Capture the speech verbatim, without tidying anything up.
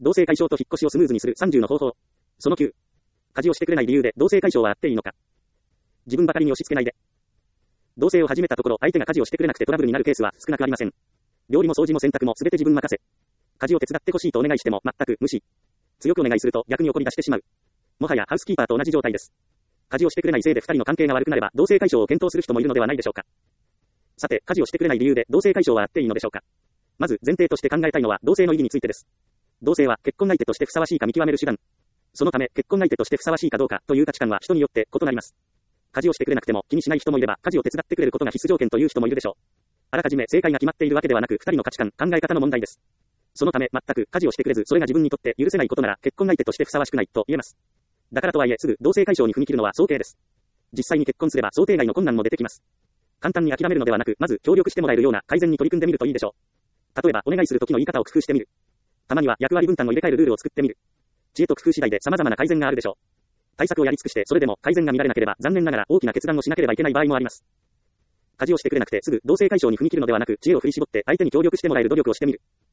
同棲解消と引っ越しをスムーズにするさんじゅうの方法。そのきゅう。家事をしてくれない理由で同棲解消はあっていいのか。自分ばかりに押し付けないで。同棲を始めたところ、相手が家事をしてくれなくてトラブルになるケースは少なくありません。料理も掃除も洗濯もすべて自分任せ。家事を手伝ってほしいとお願いしても全く無視。強くお願いすると逆に怒り出してしまう。もはやハウスキーパーと同じ状態です。家事をしてくれないせいでふたりの関係が悪くなれば同棲解消を検討する人もいるのではないでしょうか。さて、家事をしてくれない理由で同棲解消はあっていいのでしょうか。まず前提として考えたいのは同棲の意義についてです。同棲は結婚相手としてふさわしいか見極める手段。そのため結婚相手としてふさわしいかどうかという価値観は人によって異なります。家事をしてくれなくても気にしない人もいれば、家事を手伝ってくれることが必須条件という人もいるでしょう。あらかじめ正解が決まっているわけではなく、ふたりの価値観、考え方の問題です。そのため全く家事をしてくれず、それが自分にとって許せないことなら結婚相手としてふさわしくないと言えます。だからとはいえすぐ同棲解消に踏み切るのは想定です。実際に結婚すれば想定外の困難も出てきます。簡単に諦めるのではなく、まず協力してもらえるような改善に取り組んでみるといいでしょう。例えばお願いする時の言い方を工夫してみる。たまには役割分担を入れ替えるルールを作ってみる。知恵と工夫次第で様々な改善があるでしょう。対策をやり尽くしてそれでも改善が見られなければ残念ながら大きな決断をしなければいけない場合もあります。家事をしてくれなくてすぐ同棲解消に踏み切るのではなく、知恵を振り絞って相手に協力してもらえる努力をしてみる。